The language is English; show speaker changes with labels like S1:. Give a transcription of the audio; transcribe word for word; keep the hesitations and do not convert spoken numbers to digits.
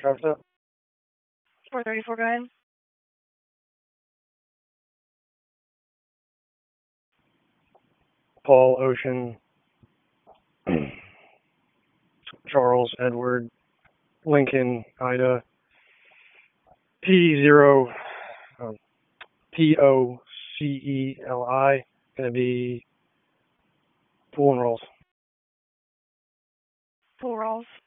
S1: Driver's up.
S2: four thirty-four, go ahead.
S1: Paul, Ocean, Charles, Edward, Lincoln, Ida, P zero, um, P O C E L I, going to be Pool and Rolls.
S2: Pool rolls.